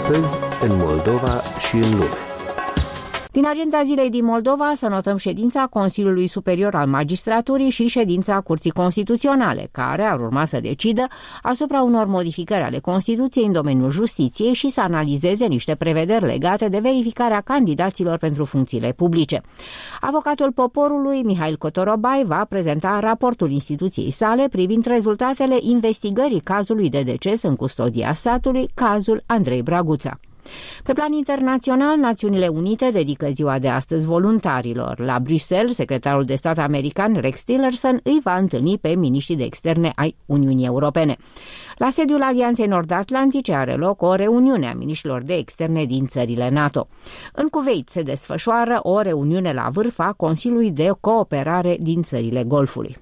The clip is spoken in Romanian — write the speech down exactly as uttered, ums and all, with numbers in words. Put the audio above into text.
Astăzi, în Moldova și în lume. Din agenda zilei din Moldova să notăm ședința Consiliului Superior al Magistraturii și ședința Curții Constituționale, care ar urma să decidă asupra unor modificări ale Constituției în domeniul justiției și să analizeze niște prevederi legate de verificarea candidaților pentru funcțiile publice. Avocatul poporului, Mihail Cotorobai, va prezenta raportul instituției sale privind rezultatele investigării cazului de deces în custodia statului, cazul Andrei Braguța. Pe plan internațional, Națiunile Unite dedică ziua de astăzi voluntarilor. La Bruxelles, secretarul de stat american Rex Tillerson îi va întâlni pe miniștrii de externe ai Uniunii Europene. La sediul Alianței Nord-Atlantice are loc o reuniune a miniștrilor de externe din țările NATO. În Kuwait se desfășoară o reuniune la vârf a Consiliului de Cooperare din țările Golfului.